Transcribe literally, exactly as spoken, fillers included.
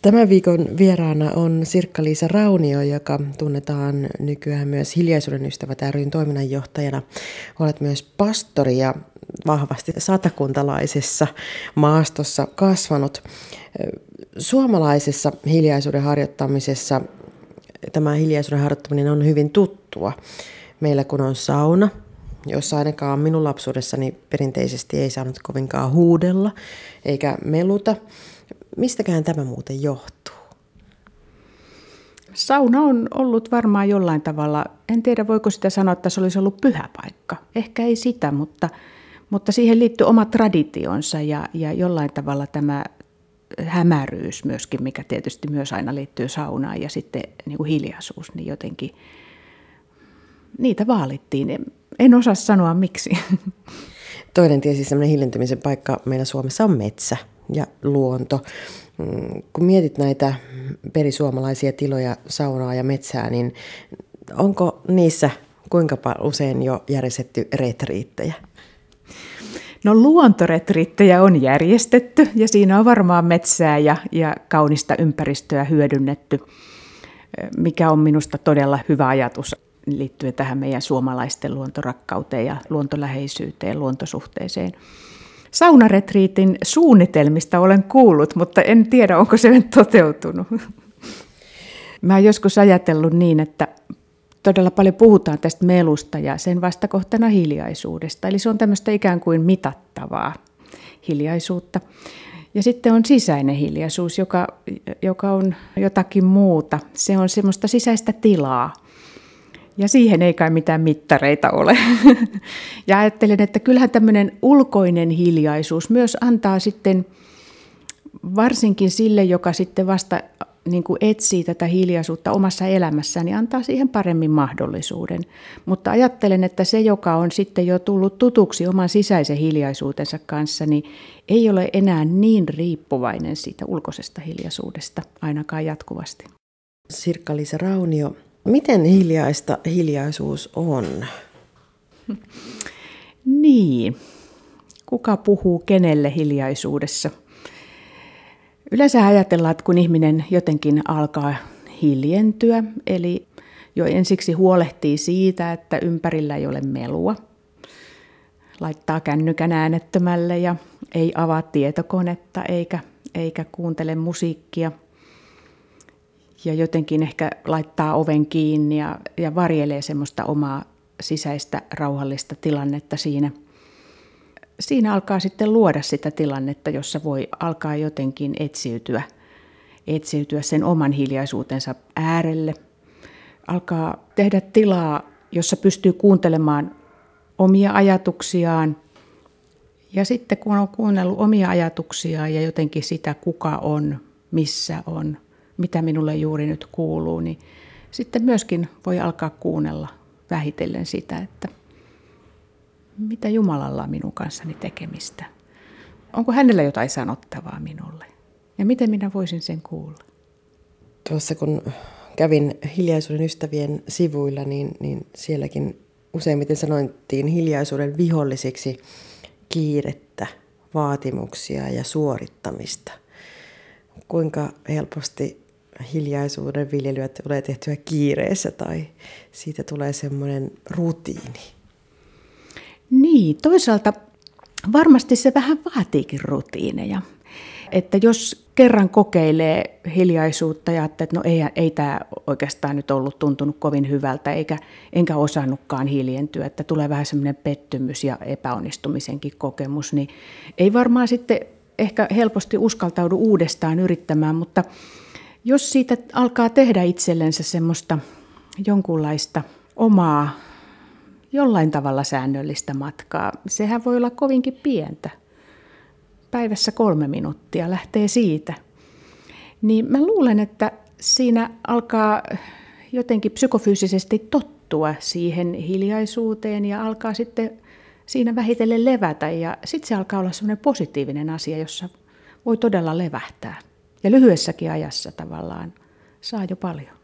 Tämän viikon vieraana on Sirkka-Liisa Raunio, joka tunnetaan nykyään myös Hiljaisuuden ystävät ry:n toiminnanjohtajana. Olet myös pastori ja vahvasti satakuntalaisessa maastossa kasvanut. Suomalaisessa hiljaisuuden harjoittamisessa tämä hiljaisuuden harjoittaminen on hyvin tuttua. Meillä kun on sauna, jossa ainakaan minun lapsuudessani perinteisesti ei saanut kovinkaan huudella eikä meluta. Mistäkään tämä muuten johtuu? Sauna on ollut varmaan jollain tavalla, en tiedä voiko sitä sanoa, että se olisi ollut pyhä paikka. Ehkä ei sitä, mutta, mutta siihen liittyy oma traditionsa ja, ja jollain tavalla tämä hämäryys myöskin, mikä tietysti myös aina liittyy saunaan ja sitten niin kuin hiljaisuus, niin jotenkin niitä vaalittiin. En osaa sanoa miksi. Toinen tietysti sellainen hiljentymisen paikka meillä Suomessa on metsä ja luonto. Kun mietit näitä perisuomalaisia tiloja, saunaa ja metsää, niin onko niissä kuinka usein jo järjestetty retriittejä? No luontoretriittejä on järjestetty ja siinä on varmaan metsää ja, ja kaunista ympäristöä hyödynnetty, mikä on minusta todella hyvä ajatus liittyen tähän meidän suomalaisten luontorakkauteen ja luontoläheisyyteen, luontosuhteeseen. Saunaretriitin suunnitelmista olen kuullut, mutta en tiedä, onko se toteutunut. Mä oon joskus ajatellut niin, että todella paljon puhutaan tästä melusta ja sen vastakohtana hiljaisuudesta. Eli se on tämmöistä ikään kuin mitattavaa hiljaisuutta. Ja sitten on sisäinen hiljaisuus, joka, joka on jotakin muuta. Se on semmoista sisäistä tilaa. Ja siihen ei kai mitään mittareita ole. Ja ajattelen, että kyllähän tämmöinen ulkoinen hiljaisuus myös antaa sitten, varsinkin sille, joka sitten vasta niin kuin etsii tätä hiljaisuutta omassa elämässään, niin antaa siihen paremmin mahdollisuuden. Mutta ajattelen, että se, joka on sitten jo tullut tutuksi oman sisäisen hiljaisuutensa kanssa, niin ei ole enää niin riippuvainen siitä ulkoisesta hiljaisuudesta, ainakaan jatkuvasti. Sirkka-Liisa Raunio, miten hiljaista hiljaisuus on? Niin, kuka puhuu kenelle hiljaisuudessa? Yleensä ajatellaan, että kun ihminen jotenkin alkaa hiljentyä, eli jo ensiksi huolehtii siitä, että ympärillä ei ole melua, laittaa kännykän äänettömälle ja ei avaa tietokonetta eikä, eikä kuuntele musiikkia, ja jotenkin ehkä laittaa oven kiinni ja, ja varjelee semmoista omaa sisäistä rauhallista tilannetta siinä. Siinä alkaa sitten luoda sitä tilannetta, jossa voi alkaa jotenkin etsiytyä, etsiytyä sen oman hiljaisuutensa äärelle. Alkaa tehdä tilaa, jossa pystyy kuuntelemaan omia ajatuksiaan. Ja sitten kun on kuunnellut omia ajatuksiaan ja jotenkin sitä, kuka on, missä on, mitä minulle juuri nyt kuuluu, niin sitten myöskin voi alkaa kuunnella vähitellen sitä, että mitä Jumalalla on minun kanssani tekemistä. Onko hänellä jotain sanottavaa minulle? Ja miten minä voisin sen kuulla? Tuossa kun kävin Hiljaisuuden ystävien sivuilla, niin, niin sielläkin useimmiten sanointiin hiljaisuuden vihollisiksi kiirettä, vaatimuksia ja suorittamista. Kuinka helposti hiljaisuuden viljelyä tulee tehtyä kiireessä tai siitä tulee semmoinen rutiini? Niin, toisaalta varmasti se vähän vaatiikin rutiineja. Että jos kerran kokeilee hiljaisuutta ja ajattelee, että no ei, ei tämä oikeastaan nyt ollut tuntunut kovin hyvältä, eikä, enkä osannutkaan hiljentyä, että tulee vähän semmoinen pettymys ja epäonnistumisenkin kokemus, niin ei varmaan sitten ehkä helposti uskaltaudu uudestaan yrittämään, mutta jos siitä alkaa tehdä itsellensä semmoista jonkunlaista omaa, jollain tavalla säännöllistä matkaa, sehän voi olla kovinkin pientä. Päivässä kolme minuuttia lähtee siitä. Niin mä luulen, että siinä alkaa jotenkin psykofyysisesti tottua siihen hiljaisuuteen ja alkaa sitten siinä vähitellen levätä. Ja sitten se alkaa olla semmoinen positiivinen asia, jossa voi todella levähtää. Ja lyhyessäkin ajassa tavallaan saa jo paljon.